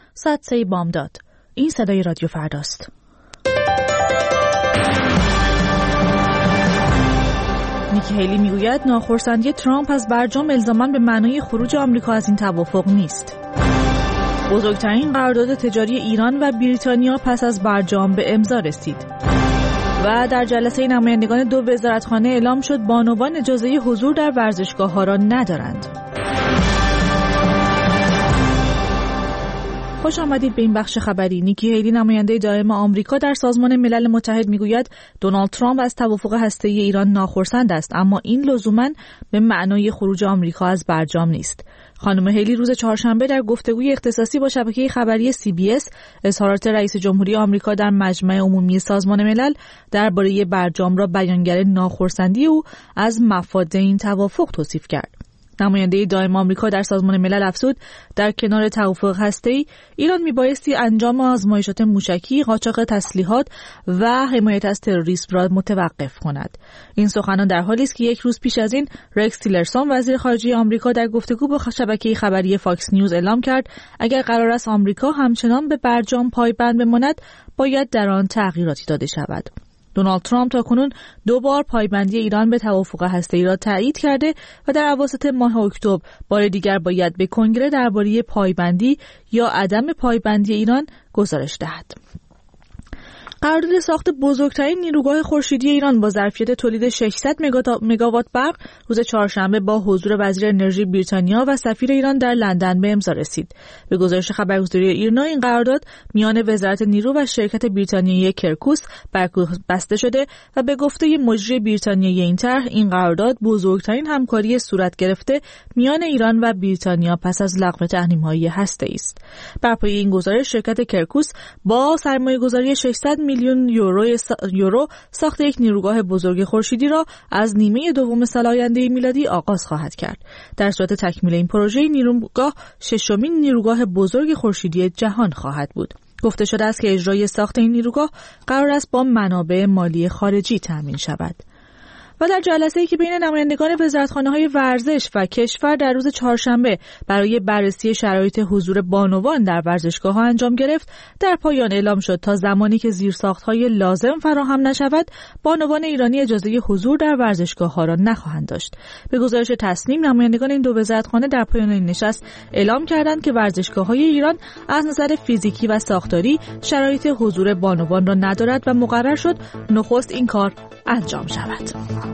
ساتسی بامداد. این صدای رادیو فرداست. نیکی هیلی میگوید ناخرسندی ترامپ از برجام الزاماً به معنای خروج آمریکا از این توافق نیست. بزرگترین قرارداد تجاری ایران و بریتانیا پس از برجام به امضا رسید. و در جلسه نمایندگان دو وزارتخانه اعلام شد بانوان اجازه حضور در ورزشگاه‌ها را ندارند. خوش آمدید به این بخش خبری. نیکی هیلی نماینده دائم آمریکا در سازمان ملل متحد میگوید دونالد ترامپ از توافق هسته‌ای ایران ناخرسند است، اما این لزوماً به معنای خروج آمریکا از برجام نیست. خانم هیلی روز چهارشنبه در گفتگوی اختصاصی با شبکه خبری CBS اظهارات رئیس جمهوری آمریکا در مجمع عمومی سازمان ملل درباره برجام را بیانگر ناخرسندی او از مفاد این توافق توصیف کرد. نماینده دائم آمریکا در سازمان ملل افزود در کنار توافق هسته‌ای ایران میبایستی انجام آزمایشات موشکی، قاچاق تسلیحات و حمایت از تروریسم را متوقف کند. این سخنان در حالی است که یک روز پیش از این رکس تیلرسون وزیر خارجه آمریکا در گفتگو با شبکه خبری فاکس نیوز اعلام کرد اگر قرار است آمریکا همچنان به برجام پایبند بماند باید در آن تغییراتی داده شود. دونالد ترامپ تاکنون 2 بار پایبندی ایران به توافق هسته‌ای را تایید کرده و در اواسط ماه اکتبر بار دیگر باید به کنگره درباره پایبندی یا عدم پایبندی ایران گزارش دهد. قرارداد ساخت بزرگترین نیروگاه خورشیدی ایران با ظرفیت تولید 600 مگاوات برق روز چهارشنبه با حضور وزیر انرژی بریتانیا و سفیر ایران در لندن به امضا رسید. به گزارش خبرگزاری ایرنا این قرارداد میان وزارت نیرو و شرکت بریتانیایی کرکوس بسته شده و به گفته مجری بریتانیایی این طرح این قرارداد بزرگترین همکاری صورت گرفته میان ایران و بریتانیا پس از لغو تحریم‌های هسته‌ای است. بر پایه این گزارش شرکت کرکوس با سرمایه‌گذاری 600 میلیون یورو ساخت یک نیروگاه بزرگ خورشیدی را از نیمه دوم سال آینده میلادی آغاز خواهد کرد. در صورت تکمیل این پروژه نیروگاه ششمین نیروگاه بزرگ خورشیدی جهان خواهد بود. گفته شده است که اجرای ساخت این نیروگاه قرار است با منابع مالی خارجی تامین شود. و در جلسه‌ای که بین نمایندگان وزارتخانه‌های ورزش و کشور در روز چهارشنبه برای بررسی شرایط حضور بانوان در ورزشگاه‌ها انجام گرفت، در پایان اعلام شد تا زمانی که زیرساخت‌های لازم فراهم نشود، بانوان ایرانی اجازه حضور در ورزشگاه‌ها را نخواهند داشت. به گزارش تصنیم نمایندگان این دو وزارتخانه در پایان این نشست اعلام کردند که ورزشگاه‌های ایران از نظر فیزیکی و ساختاری شرایط حضور بانوان را ندارد و مقرر شد نخست این کار انجام شود.